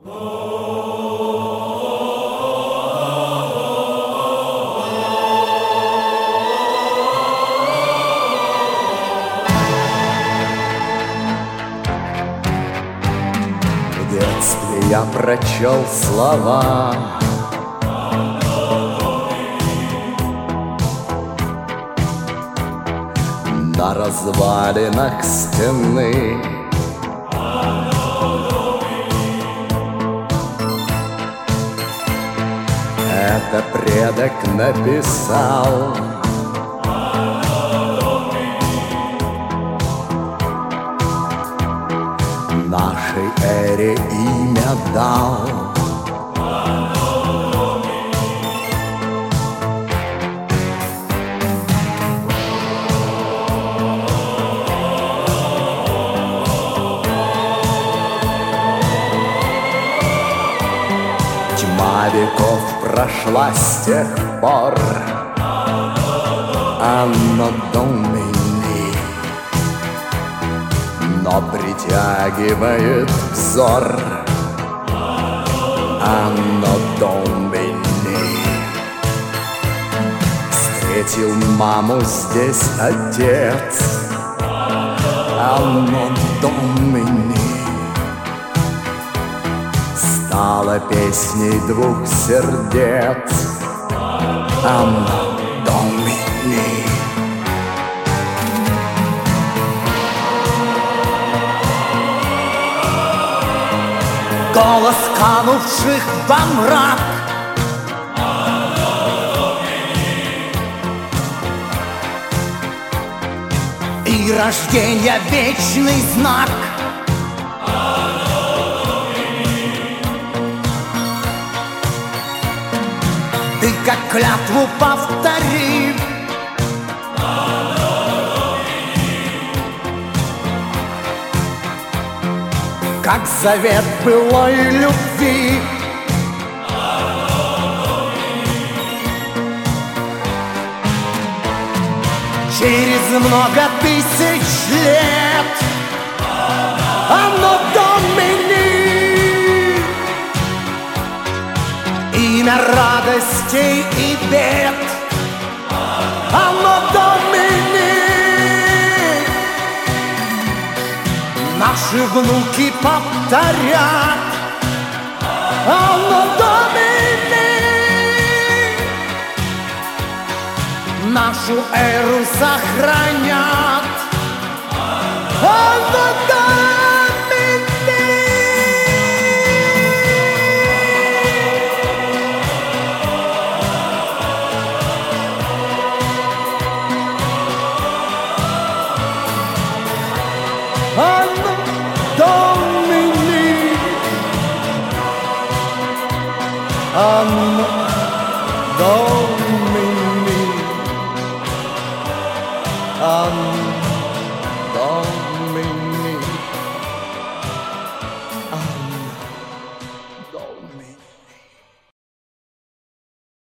В детстве я прочел слова на развалинах стены. Это предок написал. Нашей эре имя дал. Тьма веков прошла с тех пор. Анно Домини, но притягивает взор. Анно Домини. Встретил маму здесь отец. Анно Домини. Стала песней двух сердец. Анно Домини. Голос канувших во мрак. И рождения вечный знак. Ты как клятву повтори. Как завет былой любви. Через много тысяч лет. Анно Домини. Имя радостей и бед. Анно Домини. Наши внуки повторят. Анно Домини. Нашу эру сохранят. Анно Домини. Anno Domini. Anno Domini. Anno